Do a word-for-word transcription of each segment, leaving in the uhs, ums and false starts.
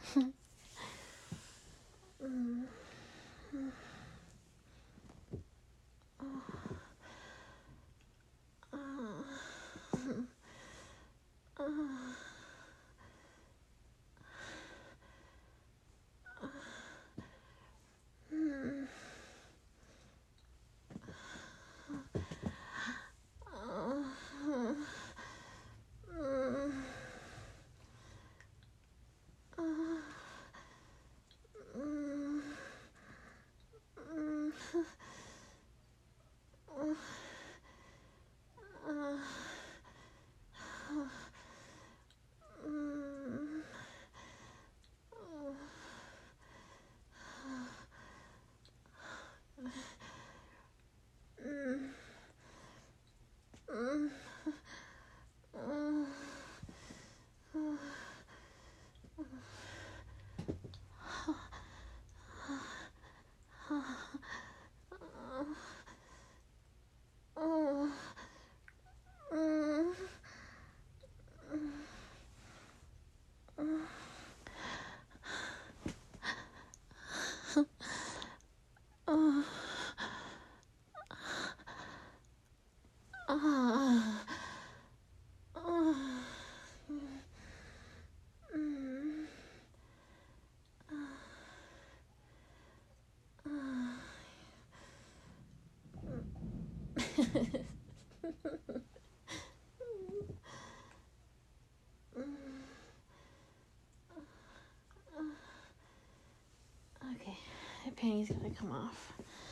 Okay, the panty's gonna come off.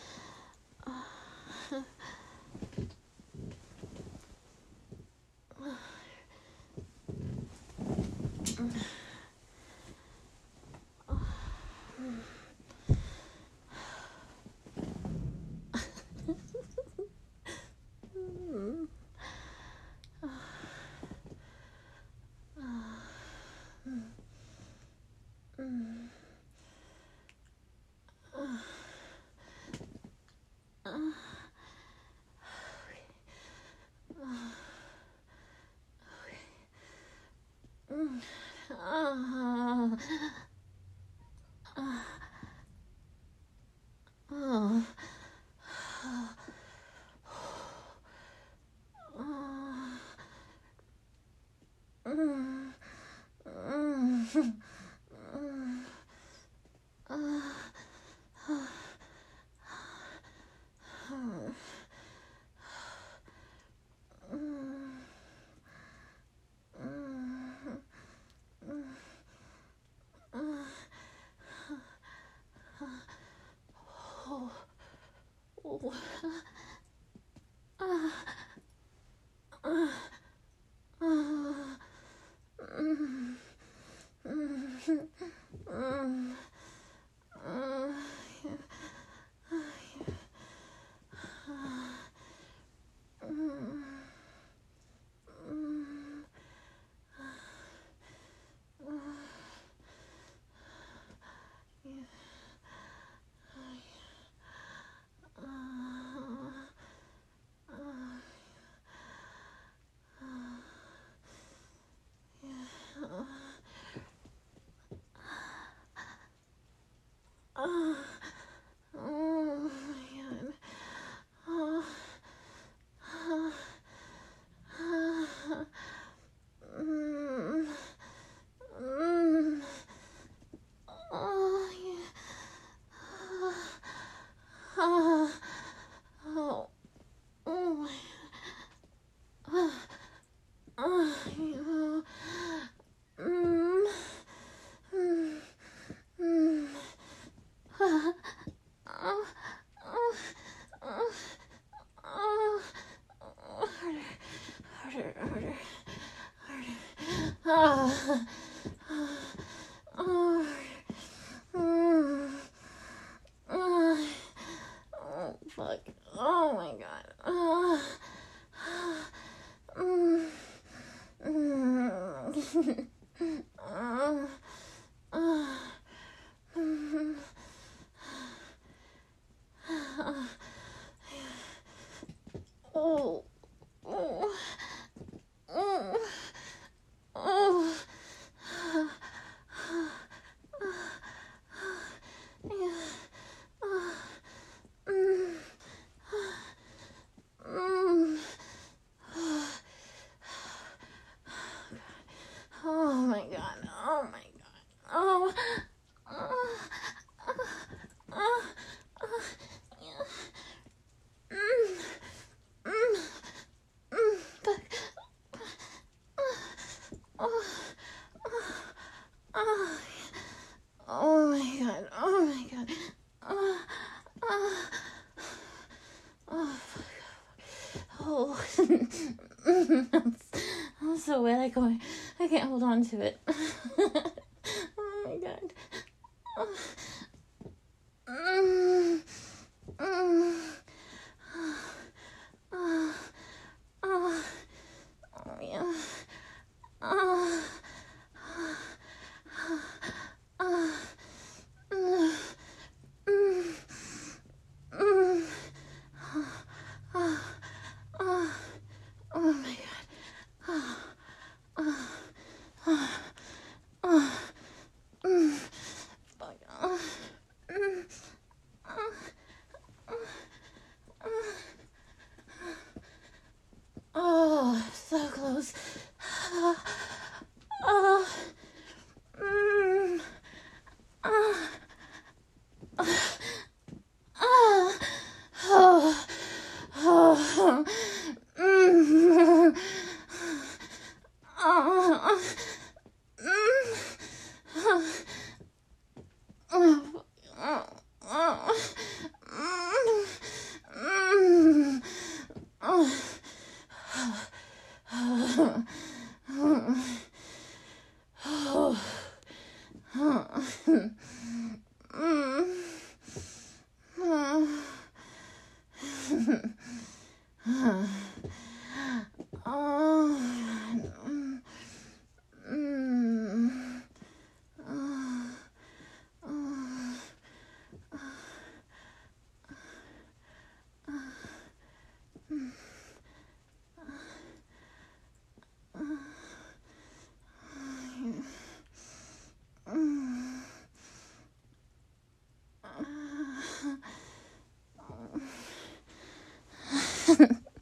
Fuck. Oh my god. Uh, mm, mm, uh, uh, mm, uh, oh, oh, oh, oh, Oh. Oh. Oh. Oh. Yeah. Mm. Mm. Mm. But. Oh. Oh. Oh. Oh my god. Oh my god. Oh. Oh. Oh. Oh. I'm so wet. I can't. I can't hold on to it. Oh my god. Oh. Mm. Mm. Oh. Oh. Oh yeah. Oh. Oh. Mm. Mm. Mm. Oh. Oh. Oh my god. Oh. Oh. Oh. Oh. Mm. Fuck. Oh. Mm. Oh. Oh, so close. Oh. Oh. Mm. Oh. Oh. Oh. Oh. Mm. Oh. Mm. Oh. Oh. Oh. Mm. Mm. Oh. Oh. Oh. Oh. Mm. Oh. Oh. Mm. Mm. Oh. Oh. Mm.